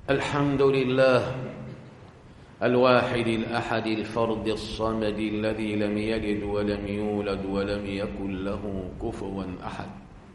الحمد لله الواحد الأحد الفرد الصمد الذي لم يلد ولم يولد ولم يكن له كفوا أحد،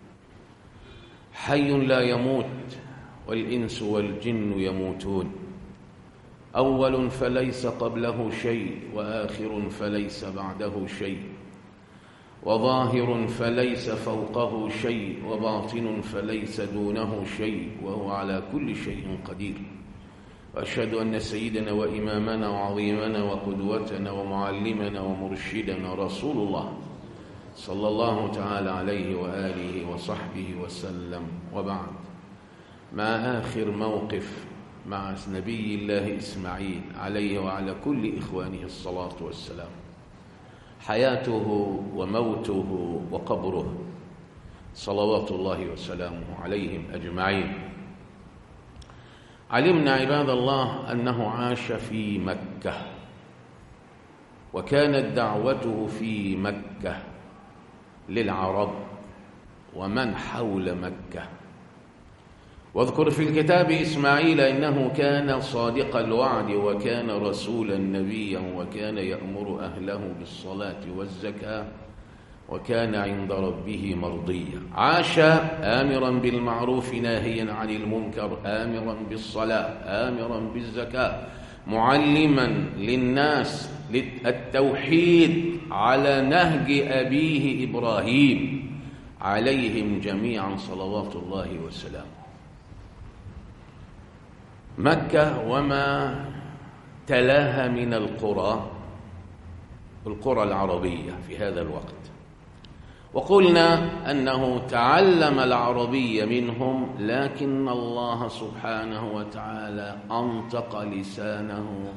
حي لا يموت والإنس والجن يموتون، أول فليس قبله شيء وآخر فليس بعده شيء، وظاهر فليس فوقه شيء وباطن فليس دونه شيء، وهو على كل شيء قدير. وأشهد أن سيدنا وإمامنا وعظيمنا وقدوتنا ومعلمنا ومرشدنا رسول الله صلى الله تعالى عليه وآله وصحبه وسلم. وبعد، ما آخر موقف مع نبي الله إسماعيل عليه وعلى كل إخوانه الصلاة والسلام، حياته وموته وقبره صلوات الله وسلامه عليهم أجمعين. علمنا عباد الله أنه عاش في مكة، وكانت دعوته في مكة للعرب ومن حول مكة. واذكر في الكتاب إسماعيل إنه كان صادق الوعد وكان رسولا نبيا وكان يأمر أهله بالصلاة والزكاة وكان عند ربه مرضيا. عاش آمرا بالمعروف ناهيا عن المنكر، آمرا بالصلاة، آمرا بالزكاة، معلما للناس التوحيد على نهج أبيه إبراهيم عليهم جميعا صلوات الله وسلامه. مكة وما تلاها من القرى العربية في هذا الوقت، وقلنا أنه تعلم العربية منهم، لكن الله سبحانه وتعالى أنطق لسانه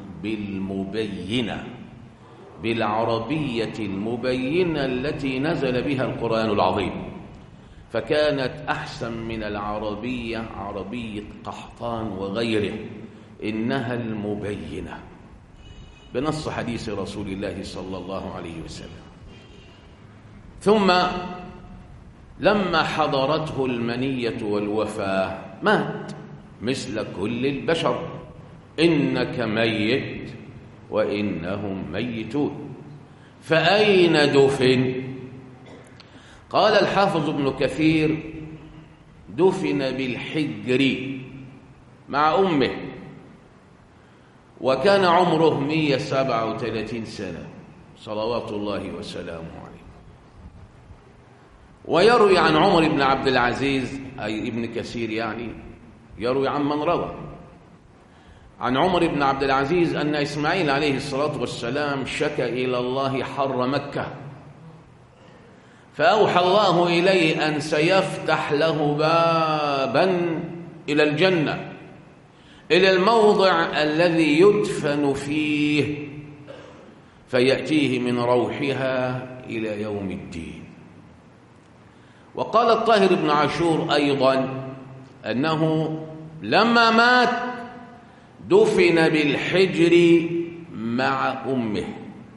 بالعربية المبينة التي نزل بها القرآن العظيم، فكانت أحسن من العربية عربية قحطان وغيره، إنها المبينة بنص حديث رسول الله صلى الله عليه وسلم. ثم لما حضرته المنية والوفاة مات مثل كل البشر، إنك ميت وإنهم ميتون. فأين دفن؟ قال الحافظ ابن كثير: دفن بالحجر مع أمه، وكان عمره 137 سنة صلوات الله وسلامه عليه. ويروي عن عمر بن عبد العزيز، أي ابن كثير يعني يروي عن من روى عن عمر بن عبد العزيز أن إسماعيل عليه الصلاة والسلام شكى إلى الله حر مكة، فأوحى الله إليه أن سيفتح له بابا إلى الجنة، إلى الموضع الذي يدفن فيه، فيأتيه من روحها إلى يوم الدين. وقال الطاهر بن عاشور أيضا أنه لما مات دفن بالحجر مع أمه،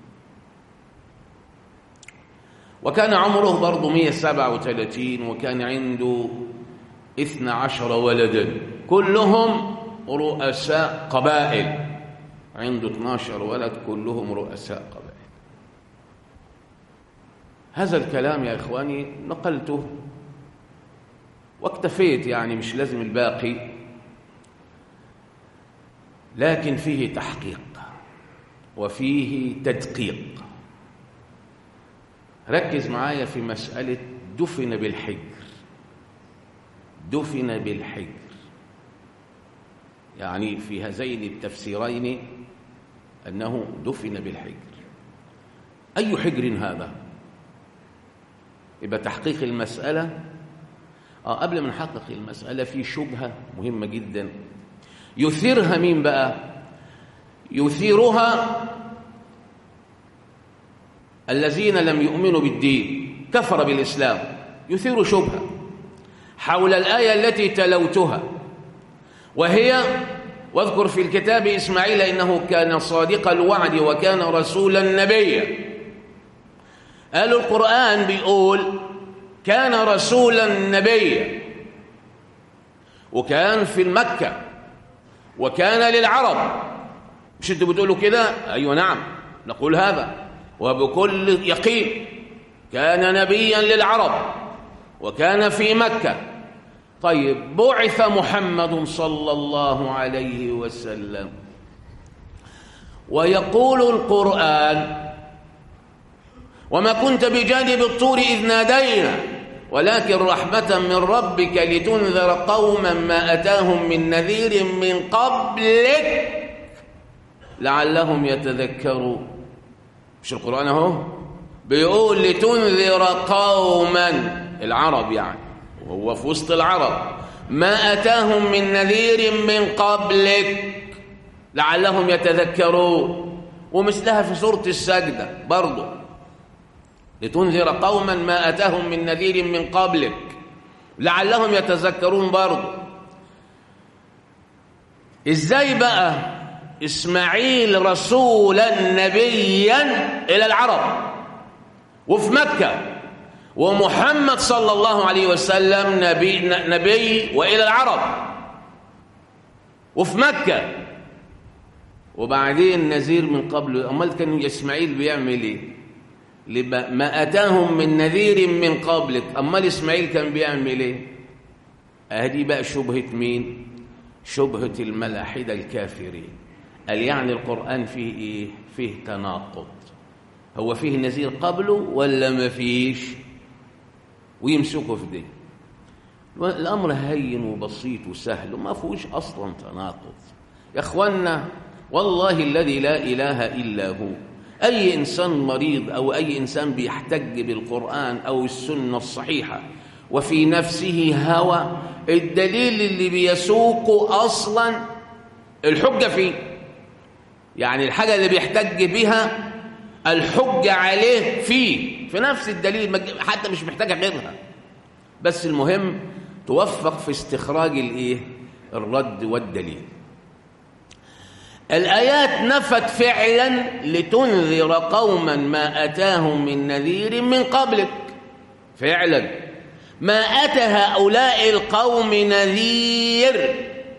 وكان عمره برضه 137، وكان عنده 12 ولدا كلهم رؤساء قبائل، عنده 12 ولد كلهم رؤساء قبائل. هذا الكلام يا إخواني نقلته واكتفيت، يعني مش لازم الباقي، لكن فيه تحقيق وفيه تدقيق. ركز معايا في مسألة دفن بالحجر. دفن بالحجر يعني في هذين التفسيرين أنه دفن بالحجر. أي حجر هذا؟ يبقى تحقيق المسألة. قبل ما نحقق المسألة في شبهة مهمة جدا يثيرها مين بقى؟ يثيرها الذين لم يؤمنوا بالدين، كفر بالإسلام، يثير شبهة حول الآية التي تلوتها، وهي: واذكر في الكتاب إسماعيل إنه كان صادق الوعد وكان رسولا نبيا. قالوا القرآن بيقول كان رسولا نبيا، وكان في مكة، وكان للعرب. مش انتوا بتقولوا كده؟ أيوة نعم نقول هذا وبكل يقين. كان نبيا للعرب وكان في مكة. طيب بعث محمد صلى الله عليه وسلم، ويقول القرآن: وما كنت بجانب الطور إذ نادينا ولكن رحمة من ربك لتنذر قوما ما أتاهم من نذير من قبلك لعلهم يتذكرون. مش القرآن اهو بيقول لتنذر قوما، العرب يعني، وهو في وسط العرب، ما أتاهم من نذير من قبلك لعلهم يتذكرون. ومثلها في سورة السجدة برضو: لتنذر قوما ما أتاهم من نذير من قبلك لعلهم يتذكرون برضو. إزاي بقى إسماعيل رسولا نبيا إلى العرب وفي مكة، ومحمد صلى الله عليه وسلم نبي وإلى العرب وفي مكة، وبعدين نذير من قبل؟ أمال كان إسماعيل بيعمل إيه؟ ما أتاهم من نذير من قبلك. أمال إسماعيل كان بيعمل إيه؟ أهدي بقى شبهة مين؟ شبهة الملاحدة الكافرين. قال يعني القرآن فيه إيه؟ فيه تناقض. هو فيه نذير قبله ولا ما فيش؟ ويمسكوا في دي. الأمر هين وبسيط وسهل وما فيهوش أصلا تناقض يا أخوانا. والله الذي لا إله إلا هو، أي إنسان مريض أو أي إنسان بيحتج بالقرآن أو السنة الصحيحة وفي نفسه هوى، الدليل اللي بيسوقه أصلا الحجة فيه. يعني الحاجة اللي بيحتج بها الحجة عليه فيه، في نفس الدليل، حتى مش محتاجة غيرها. بس المهم توفق في استخراج الرد والدليل. الآيات نفت فعلا لتنذر قوما ما أتاهم من نذير من قبلك. فعلا ما أتى هؤلاء القوم نذير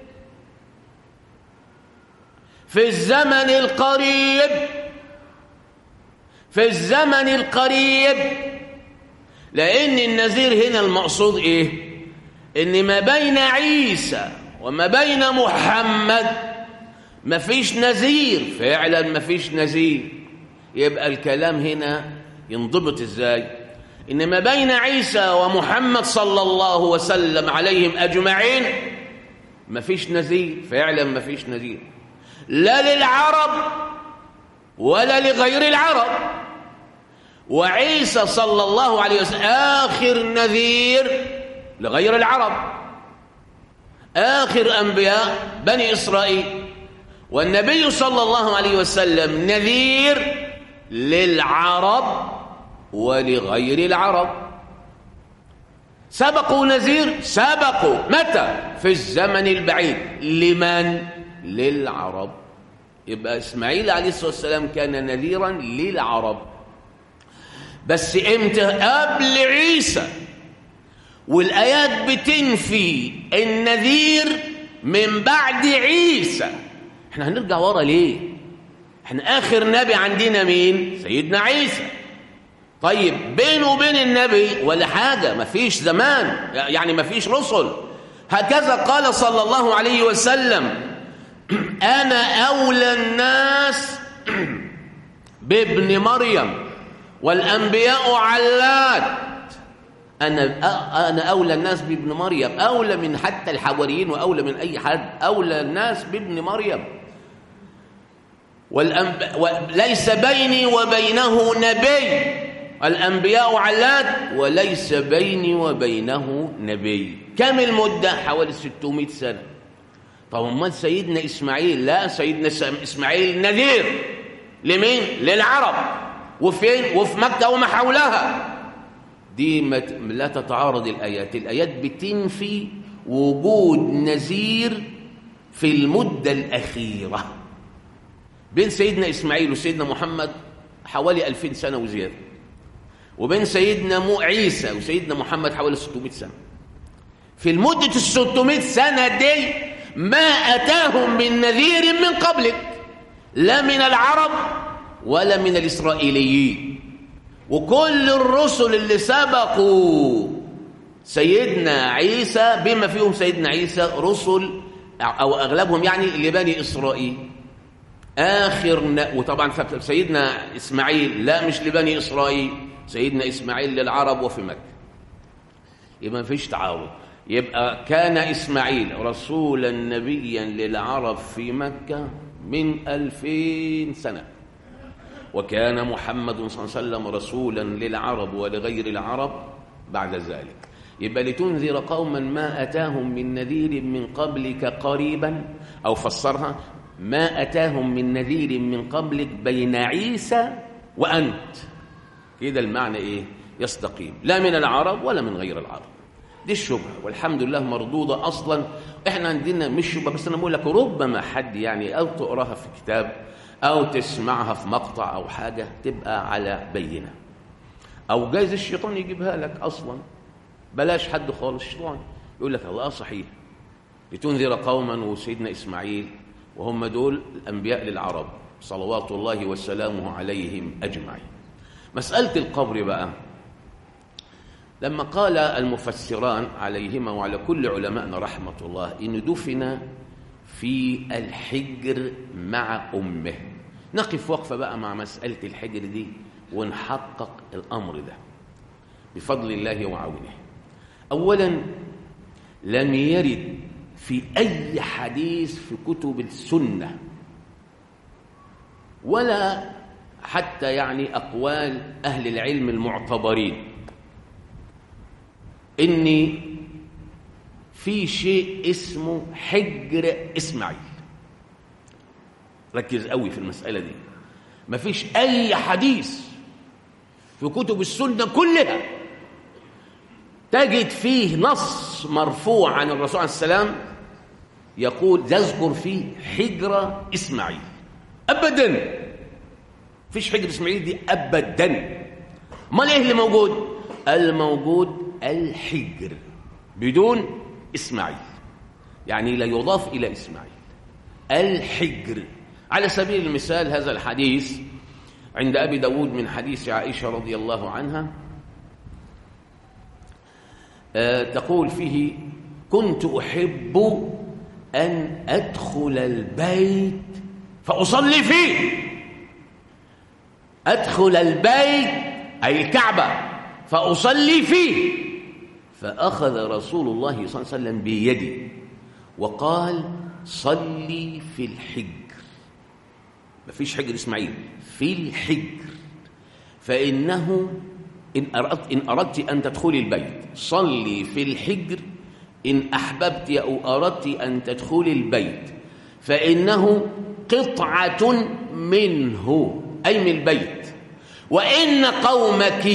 في الزمن القريب، في الزمن القريب. لأن النذير هنا المقصود إيه؟ إن ما بين عيسى وما بين محمد ما فيش نذير. فعلا ما فيش نذير. يبقى الكلام هنا ينضبط إزاي؟ إن ما بين عيسى ومحمد صلى الله وسلم عليهم أجمعين ما فيش نذير. فعلا ما فيش نذير، لا للعرب ولا لغير العرب. وعيسى صلى الله عليه وسلم آخر نذير لغير العرب، آخر أنبياء بني إسرائيل. والنبي صلى الله عليه وسلم نذير للعرب ولغير العرب. سبقوا نذير، سبقوا متى؟ في الزمن البعيد. لمن؟ للعرب. يبقى إسماعيل عليه الصلاة والسلام كان نذيرا للعرب، بس إمتى؟ قبل عيسى. والآيات بتنفي النذير من بعد عيسى. احنا هنرجع ورا ليه؟ احنا آخر نبي عندنا مين؟ سيدنا عيسى. طيب بينه وبين النبي ولا حاجة، مفيش زمان، يعني مفيش رسل. هكذا قال صلى الله عليه وسلم: أنا أولى الناس بابن مريم والأنبياء علات. أنا أولى الناس بابن مريم، أولى من حتى الحواريين وأولى من أي حد. أولى الناس بابن مريم. وليس بيني وبينه نبي. الأنبياء علات وليس بيني وبينه نبي. كم المدة؟ حوالي 600 سنة. طب امال سيدنا إسماعيل؟ لا، سيدنا إسماعيل نذير لمين؟ للعرب. وفين؟ وفي مكة وما حولها. دي لا تتعارض الآيات. الآيات بتنفي وجود نذير في المدة الأخيرة. بين سيدنا إسماعيل وسيدنا محمد حوالي 2000 سنة وزيادة، وبين سيدنا عيسى وسيدنا محمد حوالي 600 سنة. في المدة 600 سنة دي ما أتاهم من نذير من قبلك، لا من العرب ولا من الإسرائيليين. وكل الرسل اللي سبقوا سيدنا عيسى بما فيهم سيدنا عيسى رسل أو أغلبهم يعني لبني إسرائيل. وطبعا سيدنا إسماعيل لا مش لبني إسرائيل، سيدنا إسماعيل للعرب وفي مكة. يبقى ما فيش تعارض. يبقى كان إسماعيل رسولا نبيا للعرب في مكة من 2000 سنة، وكان محمد صلى الله عليه وسلم رسولا للعرب ولغير العرب بعد ذلك. يبقى لتنذر قوما ما أتاهم من نذير من قبلك قريبا، أو فسرها ما أتاهم من نذير من قبلك بين عيسى وأنت. كده المعنى إيه؟ يستقيم، لا من العرب ولا من غير العرب. دي الشبهة، والحمد لله مردودة أصلا. إحنا عندنا مش شبهة بس، أنا بقول لك ربما حد يعني أو تقراها في كتاب أو تسمعها في مقطع أو حاجة تبقى على بينة، أو جايز الشيطان يجيبها لك أصلا. بلاش حد خالص، الشيطان يقول لك الله صحيح لتنذر قوما وسيدنا إسماعيل وهم دول الأنبياء للعرب صلوات الله وسلامه عليهم أجمعين. مسألة القبر بقى، لما قال المفسران عليهما وعلى كل علمائنا رحمة الله إن دفن في الحجر مع أمه، نقف وقفة بقى مع مسألة الحجر دي ونحقق الأمر ده بفضل الله وعونه. أولا، لم يرد في أي حديث في كتب السنة ولا حتى يعني أقوال أهل العلم المعتبرين إن في شيء اسمه حجر إسماعيل. ركز قوي في المسألة دي. ما فيش أي حديث في كتب السنة كلها تجد فيه نص مرفوع عن الرسول عليه السلام يقول يذكر فيه حجر إسماعيل أبدا. فيش حجر إسماعيل دي أبدا. ما ايه اللي موجود؟ الموجود الحجر بدون إسماعيل، يعني لا يضاف إلى إسماعيل. الحجر على سبيل المثال هذا الحديث عند أبي داود من حديث عائشة رضي الله عنها، تقول فيه كنت أحب أن أدخل البيت فأصلي فيه. أدخل البيت أي الكعبة فأصلي فيه. فأخذ رسول الله صلى الله عليه وسلم بيدي وقال صلي في الحجر. ما فيش حجر إسماعيل، في الحجر، فإنه إن أردت أن تدخلي البيت صلي في الحجر، إن أحببت أو أردت أن تدخلي البيت فإنه قطعة منه أي من البيت. وإن قومك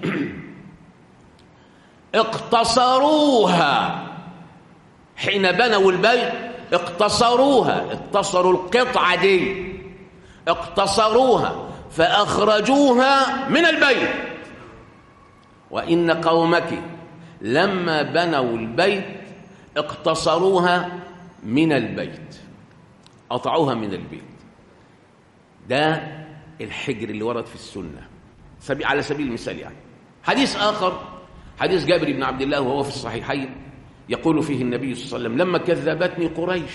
اقتصروها حين بنوا البيت، اقتصروا القطعة دي، اقتصروها فأخرجوها من البيت. وإن قومك لما بنوا البيت اقتصروها من البيت، قطعوها من البيت. ده الحجر اللي ورد في السنة على سبيل المثال. يعني حديث آخر، حديث جابر بن عبد الله وهو في الصحيحين، يقول فيه النبي صلى الله عليه وسلم لما كذبتني قريش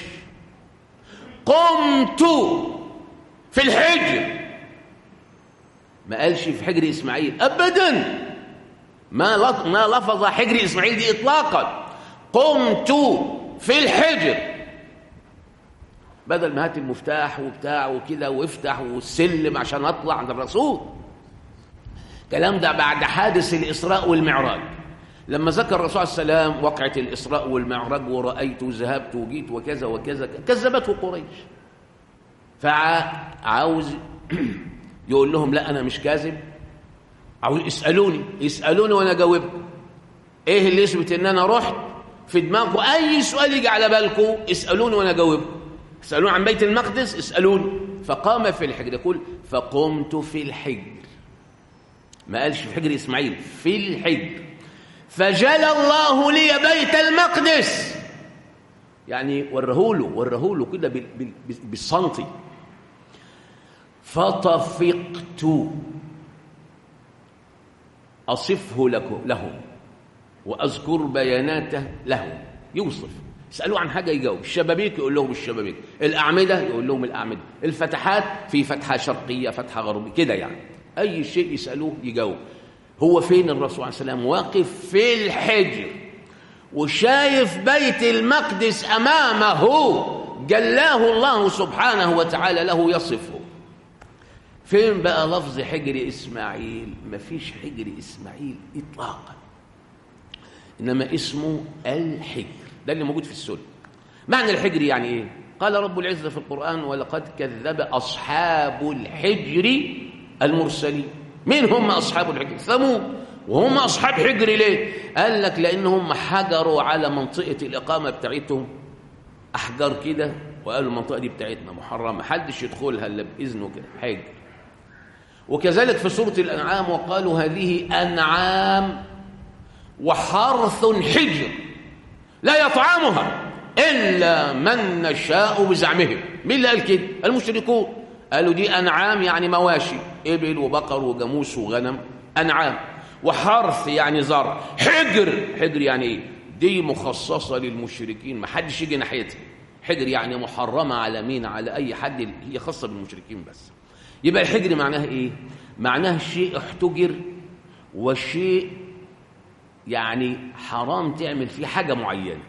قمت في الحجر. ما قالش في حجر إسماعيل أبدا، ما لفظ حجر إسماعيل دي إطلاقا. قمت في الحجر، بدل ما هات المفتاح وبتاع وكده وافتح والسلم عشان أطلع عند الرسول. كلام ده بعد حادث الإسراء والمعراج، لما ذكر الرسول عليه السلام وقعة الإسراء والمعراج ورأيت وذهبت وجيت وكذا وكذا، كذبته قريش. فعاوز يقول لهم لا أنا مش كاذب، عاوز يسألوني وأنا أجاوبكم. إيه اللي يثبت إن أنا رحت؟ في دماغكم أي سؤال يجي على بالكم اسألوني وأنا أجاوبكم. اسألوني عن بيت المقدس اسألوني. فقام في الحجر، يقول فقمت في الحجر، ما قالش في حجر إسماعيل، في الحجر. فجل الله لي بيت المقدس، يعني ورهوله كده بالسنتي. فطفقت أصفه له وأذكر بياناته له. يوصف، يسألوه عن حاجة يجاوب. الشبابيك يقول لهم الشبابيك، الأعمدة يقول لهم الأعمدة، الفتحات في فتحة شرقية فتحة غربية كده، يعني أي شيء يسألوه يجاوب. هو فين الرسول عليه السلام؟ واقف في الحجر وشايف بيت المقدس أمامه جلاه الله سبحانه وتعالى له يصفه. فين بقى لفظ حجر إسماعيل؟ مفيش حجر إسماعيل إطلاقا، إنما اسمه الحجر، ده اللي موجود في السنة. معنى الحجر يعني إيه؟ قال رب العزة في القرآن: ولقد كذب أصحاب الحجر المرسلين. مين هم أصحاب الحجر؟ ثمود. وهم أصحاب حجر ليه؟ قال لك لأنهم حجروا على منطقة الإقامة بتاعتهم أحجار كده، وقالوا المنطقة دي بتاعتنا محرمة، محدش يدخلها إلا بإذنه كده، حجر. وكذلك في سورة الأنعام: وقالوا هذه أنعام وحرث حجر لا يطعمها إلا من نشاء بزعمهم. مين اللي قال كده؟ المشركون. قالوا دي أنعام يعني مواشي، إبل وبقر وجاموس وغنم، أنعام. وحرث يعني زرع. حجر يعني إيه؟ دي مخصصة للمشركين، ما حدش يجي ناحيتها. حجر يعني محرمة على مين؟ على أي حد، هي خاصة بالمشركين بس. يبقى الحجر معناه إيه؟ معناه شيء احتجر، وشيء يعني حرام تعمل فيه حاجة معينة،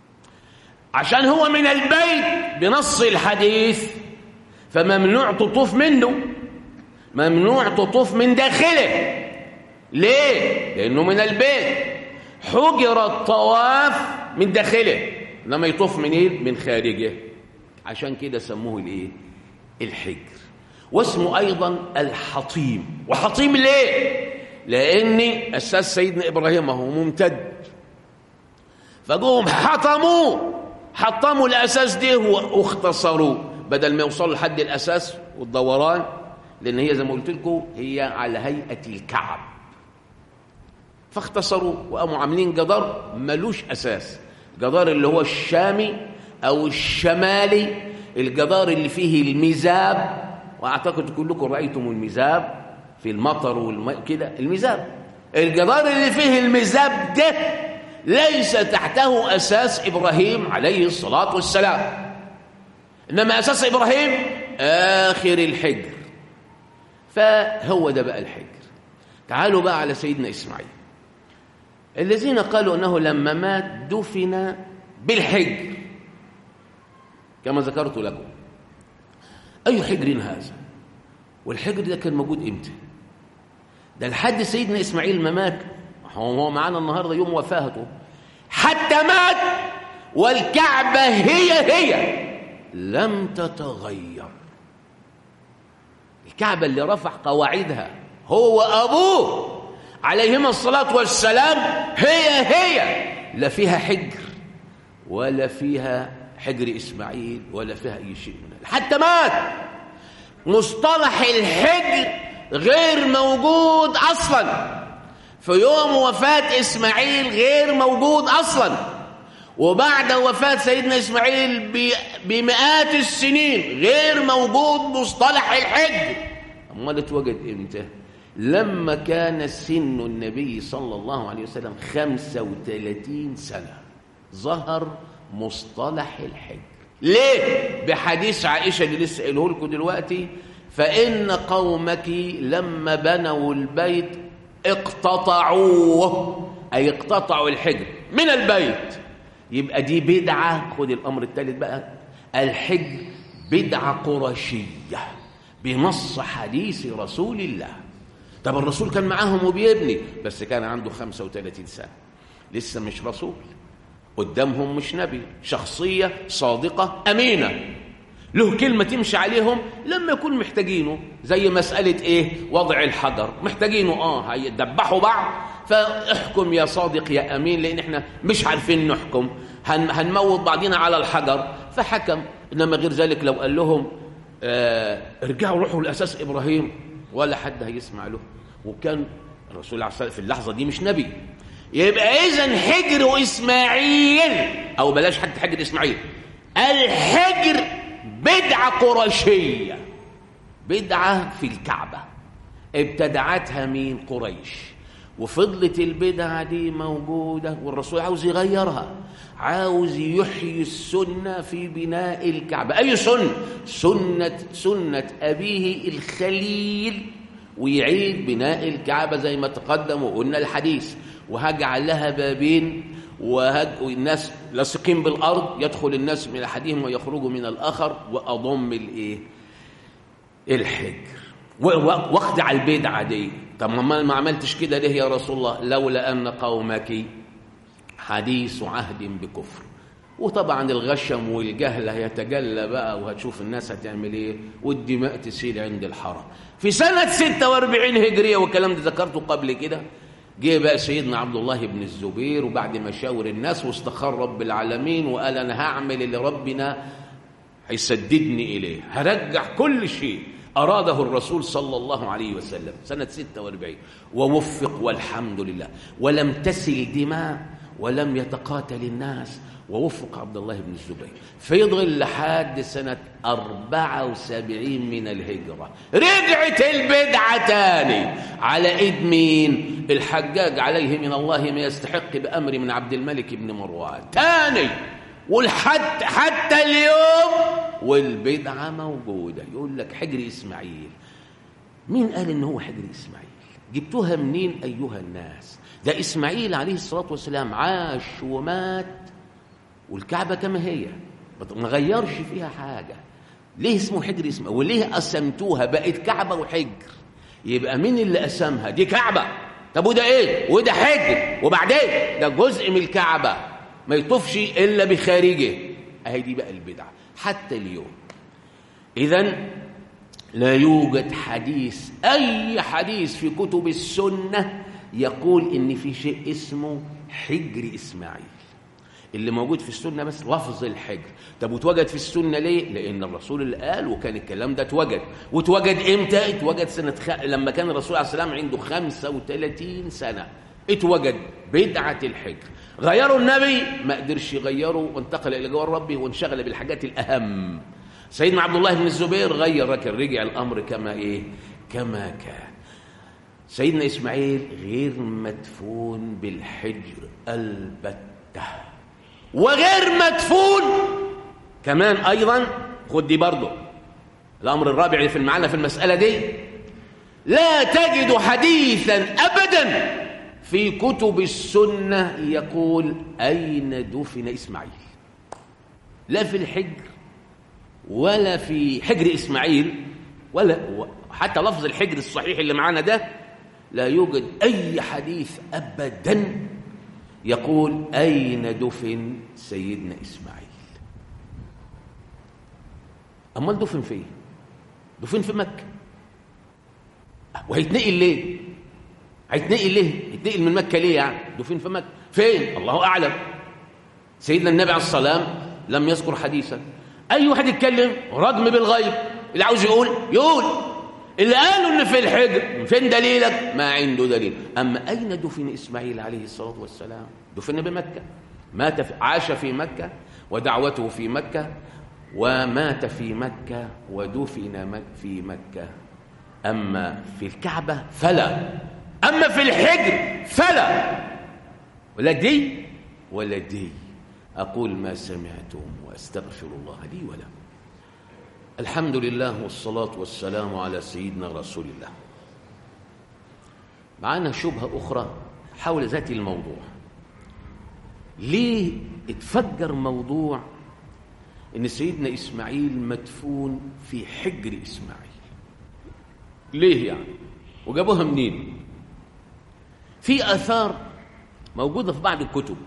عشان هو من البيت بنص الحديث، فممنوع تطوف منه، ممنوع تطوف من داخله. ليه؟ لأنه من البيت. حجر الطواف من داخله، لما يطوف من إيه؟ من خارجه. عشان كده سموه الإيه؟ الحجر. واسمه أيضا الحطيم. وحطيم ليه؟ لأن أساس سيدنا إبراهيم هو ممتد، فجوهم حطموا الأساس ده واختصروه، بدل ما يوصلوا لحد الأساس والدوران، لأن هي زي ما قلت لكم هي على هيئة الكعب، فاختصروا وقاموا عاملين جدار ملوش أساس. جدار اللي هو الشامي أو الشمالي، الجدار اللي فيه الميزاب، وأعتقد كلكم رأيتم الميزاب في المطر كده. الميزاب، الجدار اللي فيه الميزاب ده ليس تحته أساس إبراهيم عليه الصلاة والسلام، إنما أساس إبراهيم آخر الحجر. فهو ده بقى الحجر. تعالوا بقى على سيدنا إسماعيل، الذين قالوا أنه لما مات دفن بالحجر كما ذكرت لكم. أي حجر هذا؟ والحجر ده كان موجود إمتى؟ ده لحد سيدنا إسماعيل ما مات، هو معانا النهاردة يوم وفاته، حتى مات والكعبة هي لم تتغير. الكعبة اللي رفع قواعدها هو أبوه عليهما الصلاة والسلام هي لا فيها حجر ولا فيها حجر إسماعيل ولا فيها أي شيء من هذا، حتى مات. مصطلح الحجر غير موجود أصلا في يوم وفاة إسماعيل، غير موجود أصلا. وبعد وفاة سيدنا إسماعيل بمئات السنين غير موجود مصطلح الحجر. أمال اتوجد إمتى؟ لما كان سن النبي صلى الله عليه وسلم 35 سنة ظهر مصطلح الحجر. ليه؟ بحديث عائشة اللي لسه قايله لكم دلوقتي: فإن قومك لما بنوا البيت اقتطعوه، أي اقتطعوا الحجر من البيت. يبقى دي بدعة. خد الأمر الثالث بقى، الحجر بدعة قرشية بنص حديث رسول الله. طب الرسول كان معاهم وبيبني، بس كان عنده 35 سنة، لسه مش رسول، قدامهم مش نبي، شخصية صادقة أمينة، له كلمة تمشي عليهم لما يكون محتاجينه. زي مسألة إيه؟ وضع الحجر، محتاجينه هيدبحوا بعض، فاحكم يا صادق يا أمين، لأن احنا مش عارفين نحكم، هنموت بعضنا على الحجر، فحكم. إنما غير ذلك لو قال لهم ارجعوا روحوا لأساس إبراهيم، ولا حد هيسمع له. وكان الرسول في اللحظة دي مش نبي. يبقى إذن حجر إسماعيل أو بلاش حتى حجر إسماعيل، الحجر بدعة قرشية، بدعة في الكعبة ابتدعتها مين؟ قريش. وفضلت البدعة دي موجودة، والرسول عاوز يغيرها، عاوز يحيي السنة في بناء الكعبة. أي سنة؟ سنة أبيه الخليل، ويعيد بناء الكعبة زي ما تقدم وقلنا الحديث. وهجعل لها بابين، والناس لاصقين بالأرض، يدخل الناس من أحدهم ويخرجوا من الآخر، وأضم الحجر، واخدع البدعة دي. طب ما عملتش كده ليه يا رسول الله؟ لولا أن قومك حديث عهد بكفر. وطبعا الغشم والجهل هيتجلى بقى، وهتشوف الناس هتعمل ايه، والدماء تسيل عند الحرم. في سنة 46 هجرية، والكلام ده ذكرته قبل كده، جه بقى سيدنا عبد الله بن الزبير، وبعد ما شاور الناس واستخار رب العالمين وقال أنا هعمل اللي ربنا هيسددني إليه، هرجع كل شيء أراده الرسول صلى الله عليه وسلم، سنة 46، ووفق والحمد لله، ولم تسل دماء ولم يتقاتل الناس، ووفق عبد الله بن الزبير. فيضل لحد سنة 74 من الهجرة، رجعت البدعة تاني على إيد مين؟ الحجاج عليه من الله ما يستحق، بأمر من عبد الملك بن مروان تاني، حتى اليوم والبدعة موجودة. يقول لك حجر إسماعيل، مين قال إن هو حجر إسماعيل؟ جبتوها منين أيها الناس؟ ده إسماعيل عليه الصلاة والسلام عاش ومات والكعبة كما هي، ما غيرش فيها حاجة. ليه اسمه حجر إسماعيل؟ وليه قسمتوها بقت كعبة وحجر؟ يبقى مين اللي قسمها؟ دي كعبة، طب وده إيه؟ وده حجر، وبعدين ده جزء من الكعبة ما يطوفش إلا بخارجه. أهي دي بقى البدعة حتى اليوم. إذن لا يوجد حديث، أي حديث في كتب السنة يقول إن في شيء اسمه حجر إسماعيل. اللي موجود في السنة بس لفظ الحجر. طب وتوجد في السنة ليه؟ لأن الرسول اللي قال، وكان الكلام ده اتوجد. وتوجد إمتى؟ اتوجد سنة لما كان الرسول عليه السلام عنده 35 سنة اتوجد بدعة الحجر. غيروا النبي ما قدرش يغيره، وانتقل إلى جوار ربه وانشغل بالحاجات الأهم. سيدنا عبد الله بن الزبير غير، لكن رجع الأمر كما كان. سيدنا إسماعيل غير مدفون بالحجر البتة، وغير مدفون كمان أيضا. خد دي برضه الأمر الرابع اللي في المعنى في المسألة دي، لا تجد حديثا أبدا في كتب السنة يقول أين دفن إسماعيل، لا في الحجر ولا في حجر إسماعيل، ولا حتى لفظ الحجر الصحيح اللي معانا ده لا يوجد أي حديث أبدا يقول أين دفن سيدنا إسماعيل. أمال دفن فين؟ دفن في مكة. وهيتنقل ليه؟ هيتنقل من مكة ليه يعني؟ دفن في مكة فين؟ الله أعلم. سيدنا النبي عليه الصلاة والسلام لم يذكر حديثا. أي واحد يتكلم رجم بالغيب، اللي عاوز يقول اللي قالوا إن في الحجر، فين دليلك؟ ما عنده دليل. أما أين دفن إسماعيل عليه الصلاة والسلام؟ دفن بمكة، عاش في مكة، ودعوته في مكة، ومات في مكة، ودفن في مكة. أما في الكعبة فلا، أما في الحجر فلا، ولا دي ولا دي. أقول ما سمعتم وأستغفر الله لي ولكم. الحمد لله والصلاة والسلام على سيدنا رسول الله. معنا شبهة أخرى حول ذات الموضوع. ليه اتفجر موضوع إن سيدنا إسماعيل مدفون في حجر إسماعيل؟ ليه يعني؟ وجابوها منين؟ في آثار موجودة في بعض الكتب.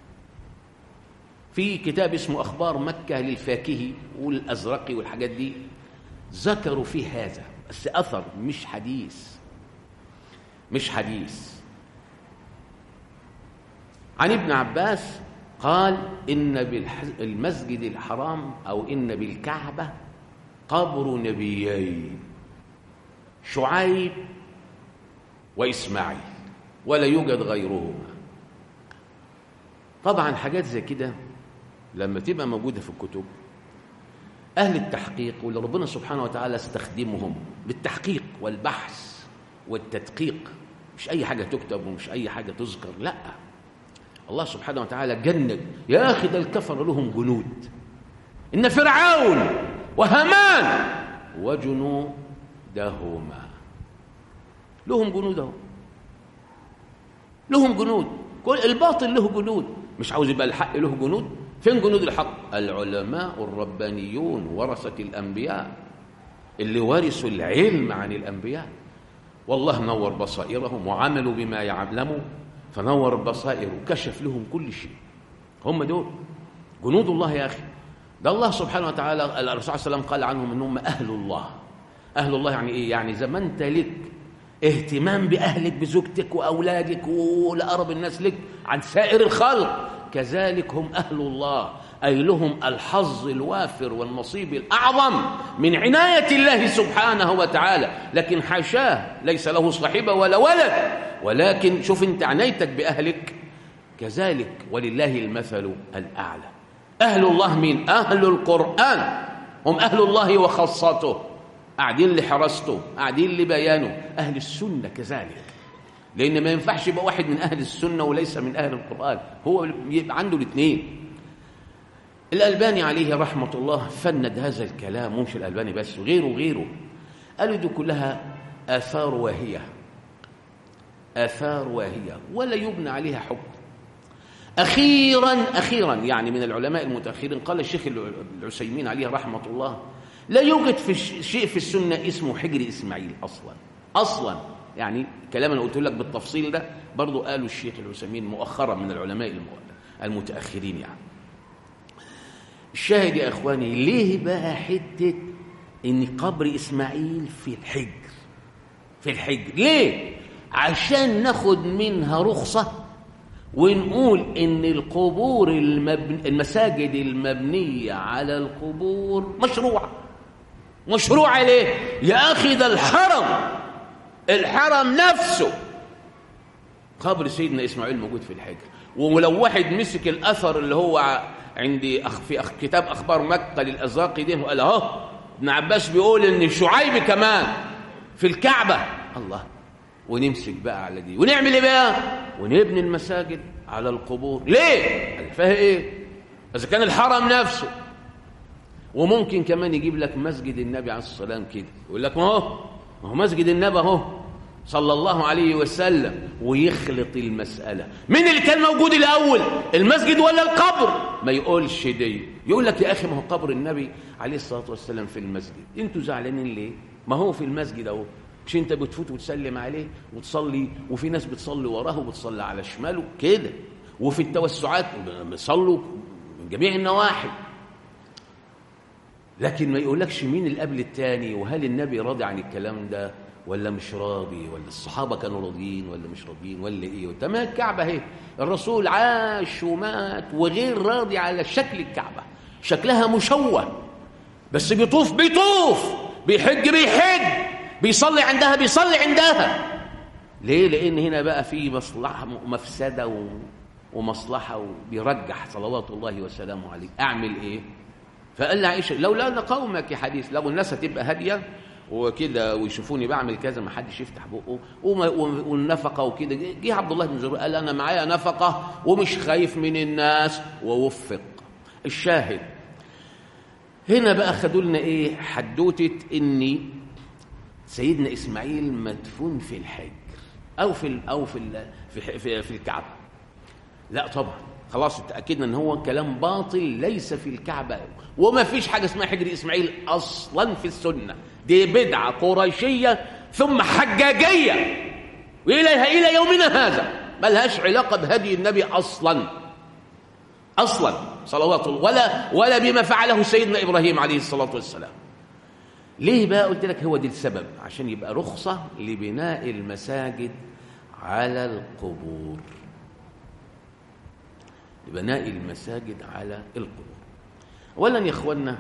في كتاب اسمه أخبار مكة للفاكهي والأزرقي والحاجات دي، ذكروا فيه هذا، بس أثر مش حديث. عن ابن عباس قال إن بالمسجد الحرام أو إن بالكعبة قبر نبيين، شعيب وإسماعيل، ولا يوجد غيرهما. طبعا حاجات زي كده لما تبقى موجودة في الكتب، أهل التحقيق واللي ربنا سبحانه وتعالى استخدمهم للتحقيق والبحث والتدقيق، مش أي حاجة تكتب ومش أي حاجة تذكر، لا، الله سبحانه وتعالى جند. يا أخي ده الكفر لهم جنود، إن فرعون وهامان وجنودهما لهم جنودهم، لهم جنود. كل الباطل له جنود، مش عاوز يبقى الحق له جنود. فين جنود الحق؟ العلماء الربانيون ورثة الأنبياء اللي ورثوا العلم عن الأنبياء، والله نور بصائرهم وعملوا بما يعلموا، فنور بصائر وكشف لهم كل شيء. هم دول جنود الله يا أخي. ده الله سبحانه وتعالى الرسول صلى الله عليه وسلم قال عنهم إنهم أهل الله. أهل الله يعني إيه؟ يعني زي ما أنت لك اهتمام بأهلك بزوجتك وأولادك ولأقرب الناس لك عن سائر الخلق، كذلك هم أهل الله، أي لهم الحظ الوافر والنصيب الأعظم من عناية الله سبحانه وتعالى. لكن حاشاه ليس له صاحبة ولا ولد، ولكن شوف أنت عنايتك بأهلك كذلك ولله المثل الأعلى. أهل الله من أهل القرآن، هم أهل الله وخاصته، قاعدين لحراسته، قاعدين لبيانه. أهل السنة كذلك، لأن ما ينفعش يبقى واحد من أهل السنة وليس من أهل القرآن، هو يبقى عنده الاثنين. الألباني عليه رحمة الله فند هذا الكلام، مش الألباني بس، وغيره قالوا دي كلها آثار واهية، آثار واهية ولا يبنى عليها حكم. أخيرا يعني من العلماء المتأخرين قال الشيخ العثيمين عليه رحمة الله: لا يوجد في شيء في السنة اسمه حجر إسماعيل أصلا. يعني كلام أنا قلت لك بالتفصيل ده برضو قالوا الشيخ العثيمين مؤخرا من العلماء المتأخرين. يعني الشاهد يا إخواني، ليه بقى حتة إن قبر إسماعيل في الحجر ليه؟ عشان ناخد منها رخصة ونقول إن القبور المساجد المبنية على القبور مشروعة ليه؟ يا أخي ده الحرم نفسه قبر سيدنا إسماعيل موجود في الحجر. ولو واحد مسك الأثر اللي هو عندي في كتاب أخبار مكة للأزاقي ده وقال ابن عباس بيقول إن شعيب كمان في الكعبة، الله، ونمسك بقى على دي ونعمل إيه بقى؟ ونبني المساجد على القبور ليه؟ فيها إيه؟ إذا كان الحرم نفسه. وممكن كمان يجيب لك مسجد النبي عليه الصلاة والسلام كده، يقول لك ما هو مسجد النبي صلى الله عليه وسلم، ويخلط المسألة. مين اللي كان موجود الأول، المسجد ولا القبر؟ ما يقولش دي، يقول لك يا أخي ما هو قبر النبي عليه الصلاة والسلام في المسجد، انتوا زعلانين ليه؟ ما هو في المسجد اهو، مش انت بتفوت وتسلم عليه وتصلي، وفي ناس بتصلي وراه وبتصلي على شماله كده، وفي التوسعات بيصلوا من جميع النواحي. لكن ما يقولكش مين اللي قبل التاني، وهل النبي راضي عن الكلام ده ولا مش راضي، ولا الصحابة كانوا راضيين ولا مش راضيين ولا ايه. تمام، الكعبة اهي الرسول عاش ومات وغير راضي على شكل الكعبة، شكلها مشوه، بس بيطوف بيحج بيصلي عندها. ليه؟ لأن هنا بقى في مصلحة مفسدة ومصلحة، وبيرجح صلوات الله وسلامه عليه. أعمل إيه؟ فقال لعائشة: لولا أن قومك حديث، لو الناس هتبقى هادية وكده ويشوفوني بعمل كذا ما حدش يفتح بقه، والنفقة وكده. جه عبد الله بن زبير قال: أنا معايا نفقة ومش خايف من الناس، ووفق. الشاهد هنا بقى خدوا لنا إيه؟ حدوتة إني سيدنا إسماعيل مدفون في الحجر أو في الكعبة. لا طبعا، خلاص اتأكدنا ان هو كلام باطل، ليس في الكعبة، وما فيش حاجة اسمها حجر إسماعيل أصلا في السنة. دي بدعة قريشية ثم حجاجية، إلى يومنا هذا ما لهاش علاقة بهدي النبي أصلا صلوات الله، ولا بما فعله سيدنا إبراهيم عليه الصلاة والسلام. ليه بقى؟ قلت لك هو دي السبب، عشان يبقى رخصة لبناء المساجد على القبور، لبناء المساجد على القبور. أولا يا إخوانا،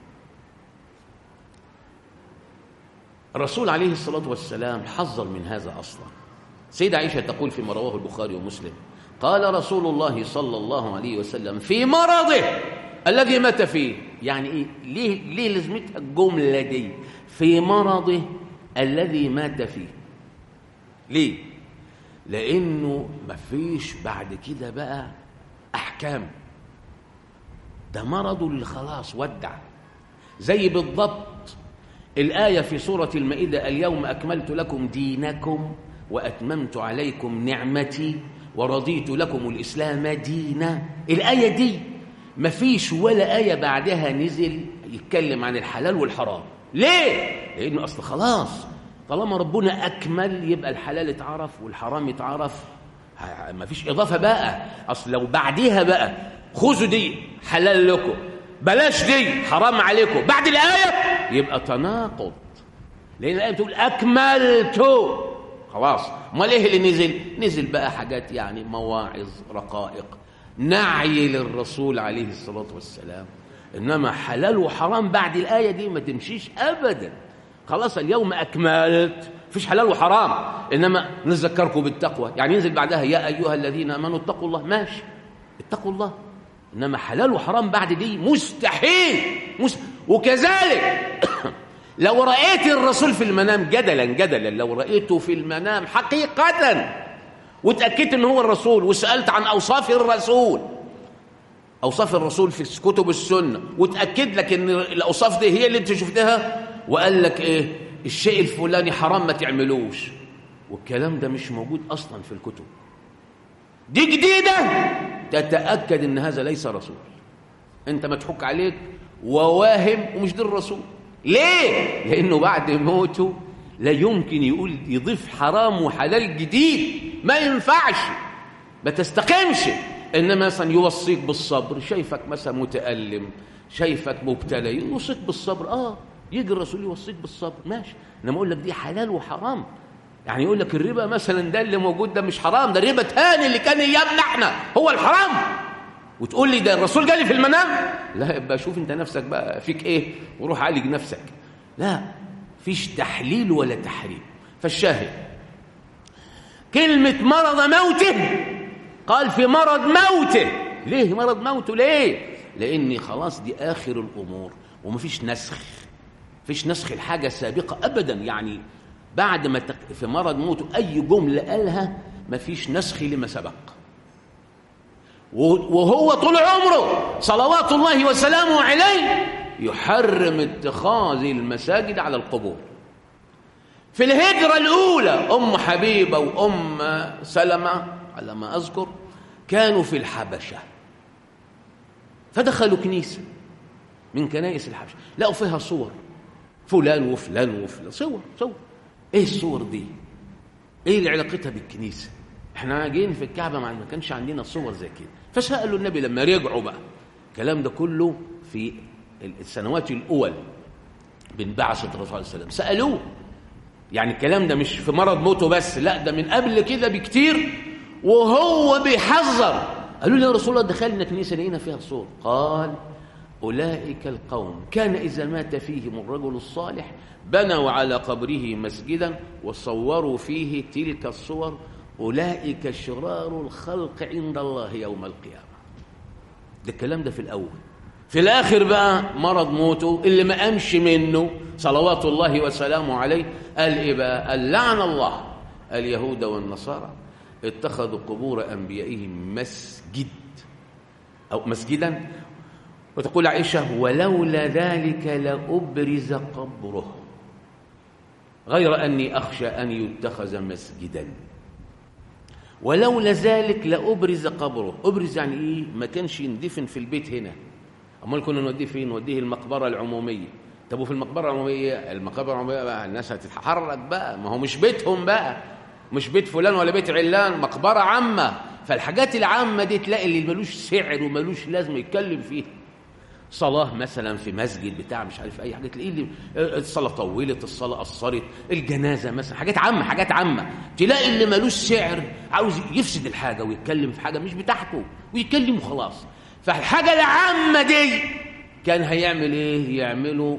الرسول عليه الصلاة والسلام حذر من هذا أصلا. سيدة عائشة تقول فيما رواه البخاري ومسلم: قال رسول الله صلى الله عليه وسلم في مرضه الذي مات فيه. يعني إيه؟ ليه لازمتها الجملة دي؟ في مرضه الذي مات فيه. ليه؟ لأنه مفيش بعد كده بقى أحكام، ده مرضه اللي خلاص ودع. زي بالضبط الآية في سورة المائدة: اليوم أكملت لكم دينكم وأتممت عليكم نعمتي ورضيت لكم الإسلام دينا. الآية دي مفيش ولا آية بعدها نزل يتكلم عن الحلال والحرام. ليه؟ لأنه أصل خلاص طالما ربنا أكمل يبقى الحلال اتعرف والحرام اتعرف، مفيش إضافة بقى. أصل لو بعدها بقى خذوا دي حلال لكم بلاش دي حرام عليكم بعد الآية يبقى تناقض، لأن الآية بتقول أكملت خلاص. امال ايه اللي نزل بقى حاجات يعني مواعظ رقائق نعي للرسول عليه الصلاة والسلام. إنما حلال وحرام بعد الآية دي ما تمشيش أبدا. خلاص اليوم أكملت، فيش حلال وحرام، إنما نذكركم بالتقوى. يعني ينزل بعدها يا أيها الذين آمنوا اتقوا الله، ماشي اتقوا الله، إنما حلال وحرام بعد دي مستحيل. وكذلك لو رأيت الرسول في المنام جدلا لو رأيته في المنام حقيقة وتأكدت أنه هو الرسول وسألت عن أوصاف الرسول في كتب السنة وتأكد لك أن الأوصاف دي هي اللي أنت شفتها، وقال لك إيه الشيء الفلاني حرام ما تعملوش، والكلام ده مش موجود أصلا في الكتب دي جديدة، تتأكد أن هذا ليس رسول. أنت مضحوك عليك وواهم ومش ده الرسول. ليه؟ لأنه بعد موته لا يمكن يضيف حرام وحلال جديد، ما ينفعش، ما تستقيمش. إنما مثلا يوصيك بالصبر، شايفك مثلا متألم، شايفك مبتلى، يوصيك بالصبر. يجي الرسول يوصيك بالصبر، ماشي. إنما أقول لك دي حلال وحرام، يعني يقول لك الربا مثلا ده اللي موجود ده مش حرام، ده الربا تاني اللي كان ايامنا احنا هو الحرام، وتقول لي ده الرسول جالي في المنام؟ لا، يبقى شوف انت نفسك بقى فيك ايه وروح عالج نفسك. لا، فيش تحليل ولا تحريم. فالشاهد كلمة مرض موته، قال في مرض موته. ليه مرض موته؟ ليه؟ لأن خلاص دي آخر الأمور ومفيش نسخ، فيش نسخ الحاجة السابقة أبدا. يعني بعد ما في مرض موته أي جملة قالها مفيش نسخ لما سبق. وهو طول عمره صلوات الله وسلامه عليه يحرم اتخاذ المساجد على القبور. في الهجرة الأولى أم حبيبة وأم سلمة على ما أذكر كانوا في الحبشة، فدخلوا كنيسة من كنائس الحبشة، لقوا فيها صور فلان وفلان وفلان، صور. ايه الصور دي؟ ايه اللي علاقتها بالكنيسة؟ احنا جايين في الكعبة ما كانش عندنا صور زي كده. فسألوا النبي لما رجعوا بقى، الكلام ده كله في السنوات الأول من بعثة الرسول صلى الله عليه وسلم، سألوه يعني الكلام ده مش في مرض موته بس، لا ده من قبل كده بكتير وهو بيحذر. قالوا له يا رسول الله دخلنا كنيسة لقينا فيها صور. قال أولئك القوم كان إذا مات فيهم الرجل الصالح بنوا على قبره مسجدا وصوروا فيه تلك الصور، أولئك شرار الخلق عند الله يوم القيامة. ده الكلام ده في الأول. في الآخر بقى مرض موته اللي ما قامش منه صلوات الله وسلامه عليه، قال إيه بقى؟ قال لعن الله اليهود والنصارى اتخذوا قبور أنبيائهم مسجدا. وتقول عائشة ولولا ذلك لأبرز قبره غير أني أخشى أن يتخذ مسجدا. ولولا ذلك لأبرز قبره. أبرز يعني إيه؟ ما كانش يندفن في البيت هنا، أمال كنا نوديه فين؟ نوديه المقبرة العمومية. طب وفي المقبرة العمومية بقى الناس هتتحرك بقى، ما هو مش بيتهم بقى، مش بيت فلان ولا بيت علان، مقبرة عامة. فالحاجات العامة دي تلاقي اللي ملوش سعر وملوش لازم يتكلم فيها. صلاة مثلا في مسجد بتاع مش عارف أي حاجة، تلاقيه اللي الصلاة طولت، الصلاة قصرت، الجنازة مثلا، حاجات عامة. تلاقي اللي ملوش سعر عاوز يفسد الحاجة ويتكلم في حاجة مش بتاعته ويتكلم وخلاص. فالحاجة العامة دي كان هيعمل إيه؟ يعملوا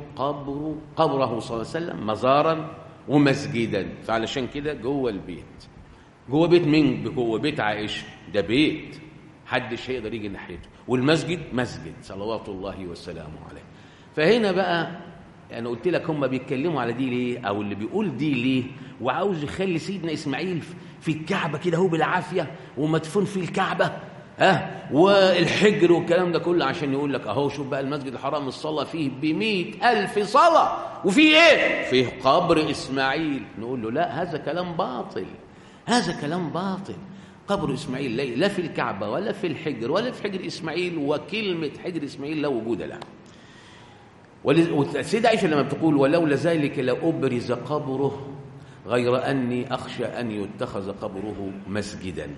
قبره صلى الله عليه وسلم مزارا ومسجدا. فعلشان كده جوه البيت جوه بيت مين؟ جوه بيت عائشة، ده بيت محدش هيقدر يجي ناحيته، والمسجد مسجد صلوات الله وسلامه عليه. فهنا بقى أنا قلت لك هم بيتكلموا على دي ليه، أو اللي بيقول دي ليه وعاوز يخلي سيدنا إسماعيل في الكعبة كده هو بالعافية ومدفون في الكعبة والحجر والكلام ده كله، عشان يقول لك أهو شوف بقى المسجد الحرام الصلاة فيه ب100,000 صلاة، وفيه إيه؟ فيه قبر إسماعيل. نقول له لا، هذا كلام باطل، هذا كلام باطل. قبر إسماعيل لا في الكعبة ولا في الحجر ولا في حجر إسماعيل، وكلمة حجر إسماعيل لا وجود لها. والسيدة عائشة لما بتقول ولولا ذلك لأبرز قبره غير أني أخشى أن يتخذ قبره مسجدا.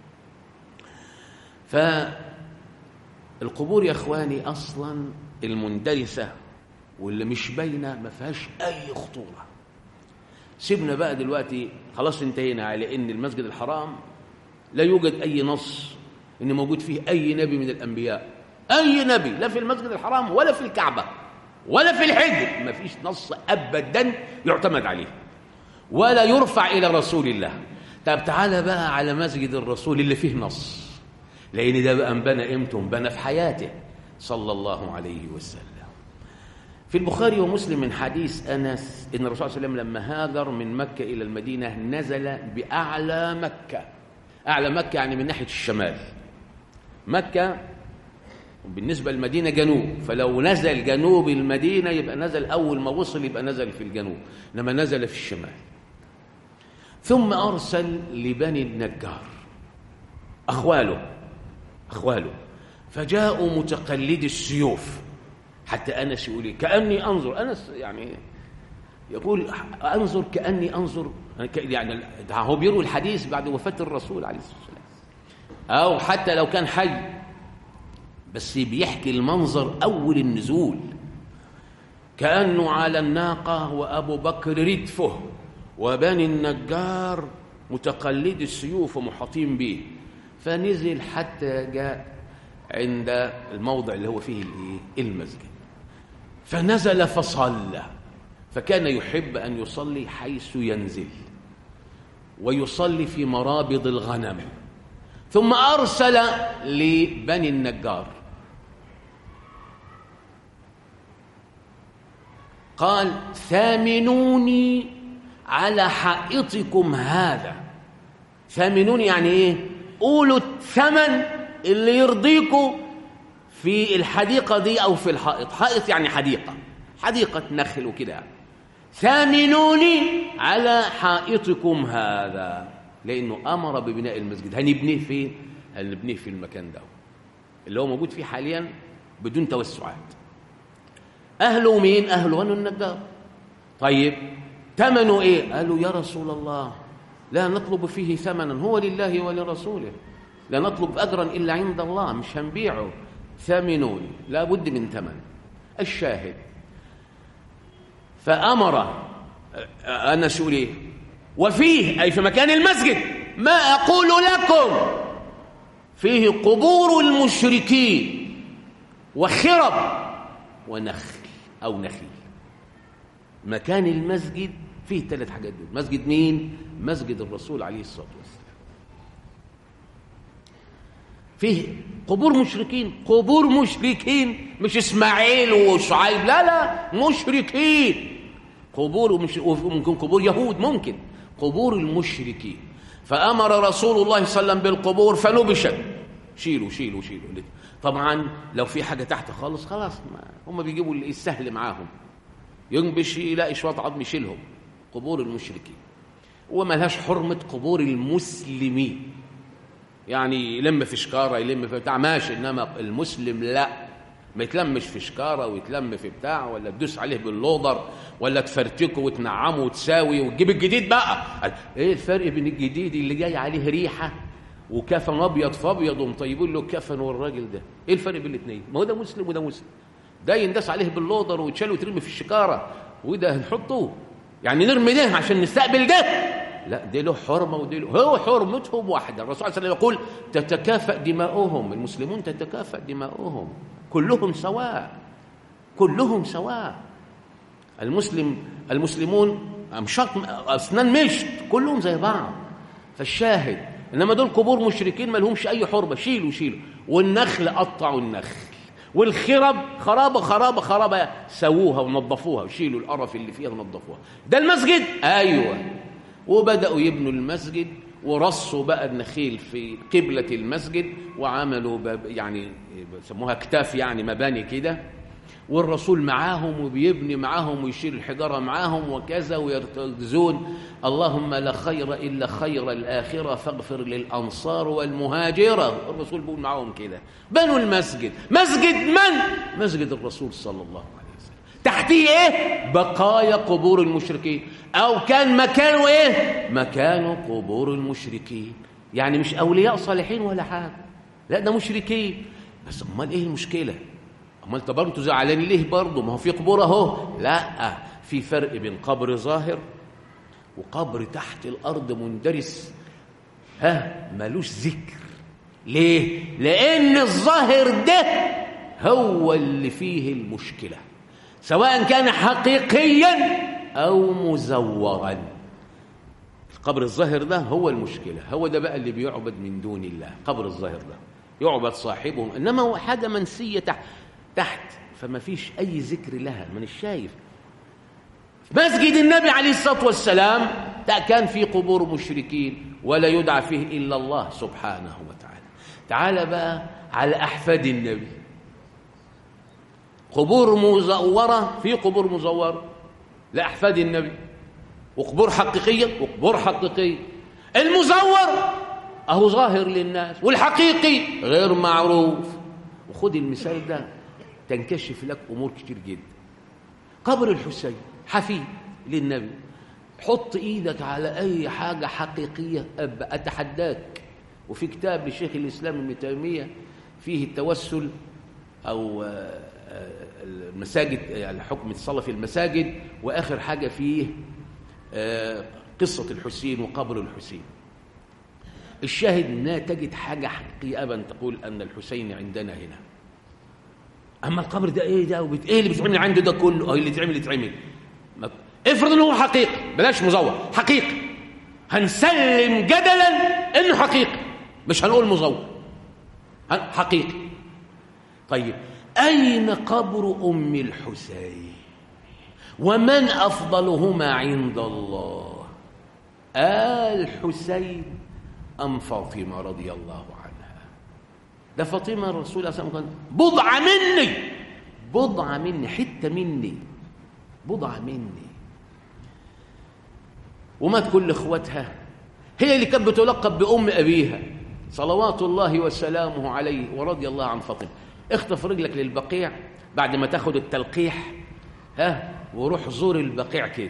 فالقبور يا أخواني أصلا المندرسة واللي مش باينة ما فيهاش أي خطورة. سيبنا بقى دلوقتي خلاص انتهينا على إن المسجد الحرام لا يوجد أي نص إن موجود فيه أي نبي من الأنبياء، أي نبي، لا في المسجد الحرام ولا في الكعبة ولا في الحجر، ما فيش نص أبدا يعتمد عليه ولا يرفع إلى رسول الله. طب تعالى بقى على مسجد الرسول اللي فيه نص، لأن ده بقى انبنى إمتى؟ انبنى في حياته صلى الله عليه وسلم. في البخاري ومسلم من حديث أنس إن الرسول صلى الله عليه وسلم لما هاجر من مكة إلى المدينة نزل بأعلى مكة. أعلى مكة يعني من ناحية الشمال. مكة بالنسبة للمدينة جنوب، فلو نزل جنوب المدينة يبقى نزل أول ما وصل يبقى نزل في الجنوب، إنما نزل في الشمال. ثم أرسل لبني النجار أخواله فجاءوا متقلدي السيوف، حتى أنس يقول كأني أنظر، أنس يعني يقول أنظر كأني أنظر، يعني هو بيروي الحديث بعد وفاة الرسول عليه الصلاة والسلام، أو حتى لو كان حي بس بيحكي المنظر أول النزول، كأنه على الناقة وأبو بكر ردفه وبني النجار متقلد السيوف ومحاطين به، فنزل حتى جاء عند الموضع اللي هو فيه المسجد، فنزل فصلى، فكان يحب أن يصلي حيث ينزل ويصلي في مرابض الغنم. ثم أرسل لبني النجار قال ثامنوني على حائطكم هذا. ثامنوني يعني ايه؟ قولوا الثمن اللي يرضيكم في الحديقة دي أو في الحائط. حائط يعني حديقة نخل وكده. ثامنوني على حائطكم هذا، لأنه أمر ببناء المسجد. هنبنيه فين؟ هنبنيه في المكان ده اللي هو موجود فيه حاليا بدون توسعات. أهله مين؟ أهله بنو النجار. طيب ثمنه إيه؟ قالوا يا رسول الله لا نطلب فيه ثمنا، هو لله ولرسوله، لا نطلب أجرا إلا عند الله، مش هنبيعه. ثامنون لا بد من ثمن. الشاهد فأمر أنس يقول إيه؟ وفيه أي في مكان المسجد ما أقول لكم فيه قبور المشركين وخرب ونخل أو نخيل. مكان المسجد فيه 3 حاجات دول. مسجد مين؟ مسجد الرسول عليه الصلاة والسلام. فيه قبور مشركين، مش إسماعيل وشعيب، لا مشركين. وممكن قبور يهود، ممكن قبور المشركين. فأمر رسول الله صلى الله عليه وسلم بالقبور فنبشت. شيلوا. طبعا لو في حاجة تحت خالص هم بيجيبوا السهل معاهم، ينبش يلاقي شوية عظم يشيلهم. قبور المشركين وما لهاش حرمة قبور المسلمين، يعني يلم في شكارة يلم في بتاع ماشي، إنما المسلم لا، ما يتلمش في شكارة ويتلم في بتاع، ولا تدوس عليه باللودر ولا تفرتكه وتنعمه وتساوي وتجيب الجديد بقى. ايه الفرق بين الجديد اللي جاي عليه ريحة وكفن ابيض فابيض ومطيبين له كفن والراجل ده؟ ايه الفرق بين الاثنين؟ ما هو ده مسلم وده مسلم، ده يندس عليه باللودر ويتشال ويترمي في الشكارة، وده هنحطه يعني نرمي ده عشان نستقبل ده؟ لا، ده له حرمة وده له، هو حرمتهم واحدة. الرسول صلى الله عليه وسلم يقول تتكافأ دماؤهم، المسلمون تتكافأ دماؤهم، كلهم سواء. المسلمون أمشاط أسنان مشط، كلهم زي بعض، فالشاهد إنما دول قبور مشركين ما لهمش أي حرمة، شيلوا. والنخل قطعوا النخل، والخرب خرابة سووها ونظفوها وشيلوا القرف اللي فيها ونظفوها. ده المسجد؟ أيوة. وبدأوا يبنوا المسجد ورصوا بقى النخيل في قبلة المسجد وعملوا يعني سموها اكتاف، يعني مباني كده، والرسول معاهم وبيبني معاهم ويشيل الحجارة معاهم وكذا، ويرتكزون اللهم لا خير إلا خير الآخرة فاغفر للأنصار والمهاجرة. الرسول بيقول معاهم كده. بنوا المسجد. مسجد من؟ مسجد الرسول صلى الله عليه وسلم. تحتيه ايه؟ بقايا قبور المشركين، أو كان مكانه ايه؟ مكانه قبور المشركين. يعني مش أولياء صالحين ولا حاجة، لا ده مشركين. بس امال ايه المشكلة؟ امال طب انتوا زعلانين ليه برضه؟ ما هو في قبور اهو. لا، في فرق بين قبر ظاهر وقبر تحت الارض مندرس مالوش ذكر. ليه؟ لان الظاهر ده هو اللي فيه المشكله، سواء كان حقيقيا او مزورا. القبر الظاهر ده هو المشكله، هو ده بقى اللي بيعبد من دون الله. قبر الظاهر ده يعبد صاحبه، انما هو حاجه منسيه تحت فما فيش أي ذكر لها. من الشايف مسجد النبي عليه الصلاة والسلام ده كان فيه قبور مشركين ولا يدعى فيه إلا الله سبحانه وتعالى. تعال بقى على أحفاد النبي، قبور مزورة، في قبور مزورة لأحفاد النبي، وقبور حقيقية وقبور حقيقية. المزور أهو ظاهر للناس، والحقيقي غير معروف. وخد المثال ده تنكشف لك أمور كتير جدا. قبر الحسين حفيد للنبي، حط إيدك على أي حاجة حقيقية أتحداك. وفي كتاب لشيخ الإسلام ابن تيمية فيه التوسل أو المساجد، حكم الصلاة في المساجد، وآخر حاجة فيه قصة الحسين وقبر الحسين. الشاهد أنها تجد حاجة حقيقية أبدا تقول أن الحسين عندنا هنا. أما القبر ده إيه ده؟ إيه اللي بتعمل عنده ده كله؟ اللي يتعمل افرض أنه هو حقيقي، بلاش مزور، حقيقي، هنسلم جدلا أنه حقيقي، مش هنقول مزور، حقيقي. طيب أين قبر أم الحسين؟ ومن أفضلهما عند الله؟ الحسين أم فاطمة رضي الله عنها؟ ده فاطمة الرسول صلى الله عليه وسلم بضعة مني، حتة مني، بضعة مني. ومات كل اخواتها، هي اللي كانت بتلقب بأم أبيها صلوات الله وسلامه عليه ورضي الله عن فاطمة. اخطف رجلك للبقيع بعد ما تاخد التلقيح وروح زور البقيع كده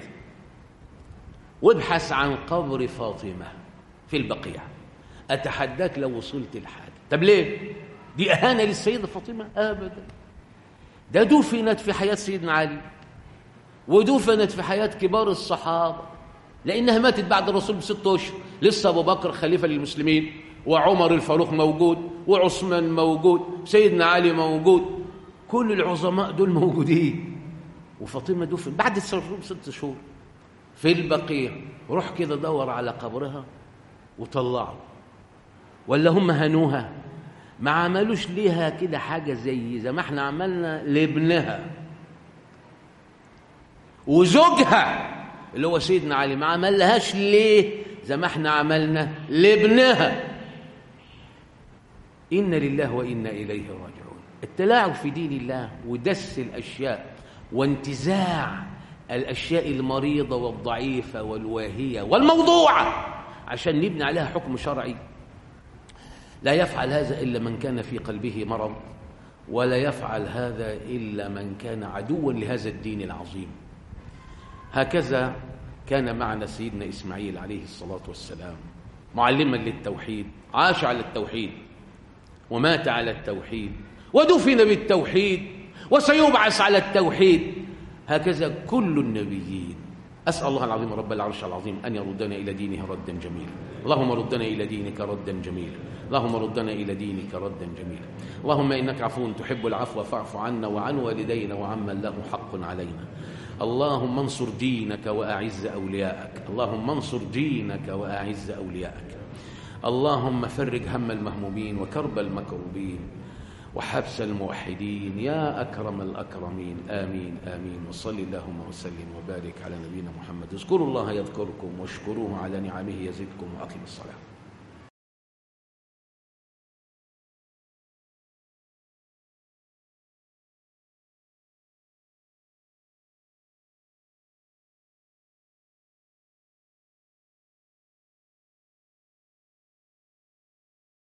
وابحث عن قبر فاطمة في البقيع. أتحداك لو وصلت الحاجة. طب ليه؟ دي أهانة للسيدة فاطمة؟ أبدا. ده دفنت في حياة سيدنا علي، ودفنت في حياة كبار الصحابة، لأنها ماتت بعد الرسول ب6 أشهر. لسه أبو بكر خليفة للمسلمين، وعمر الفاروق موجود، وعثمان موجود، سيدنا علي موجود، كل العظماء دول موجودين، وفاطمة دفن بعد الرسول ب6 شهور في البقيع. روح كده دور على قبرها وطلعه. ولا هم هنوها؟ ما عملوش ليها كده حاجة زي ما احنا عملنا لابنها وزوجها اللي هو سيدنا علي، ما عملهاش ليه زي ما احنا عملنا لابنها. إن لله وإنا إليه راجعون. التلاعب في دين الله ودس الأشياء وانتزاع الأشياء المريضة والضعيفة والواهية والموضوعة عشان نبني عليها حكم شرعي، لا يفعل هذا إلا من كان في قلبه مرض، ولا يفعل هذا إلا من كان عدوا لهذا الدين العظيم. هكذا كان معنا سيدنا إسماعيل عليه الصلاة والسلام، معلما للتوحيد، عاش على التوحيد ومات على التوحيد ودفن بالتوحيد وسيبعث على التوحيد. هكذا كل النبيين. أسأل الله العظيم رب العرش العظيم أن يردنا إلى دينه ردا جميلا. اللهم ردنا إلى دينك ردا جميلا. اللهم ردنا إلى دينك ردا جميلا. اللهم إنك عفو تحب العفو فاعف عنا وعن والدينا وعمن له حق علينا. اللهم انصر دينك وأعز أولياءك، اللهم انصر دينك وأعز أولياءك. اللهم فرج هم المهمومين وكرب المكروبين وحبس الموحدين يا أكرم الأكرمين. آمين آمين. وصل اللهم وسلم وبارك على نبينا محمد. اذكروا الله يذكركم واشكروه على نعمه يزدكم وأقم الصلاة.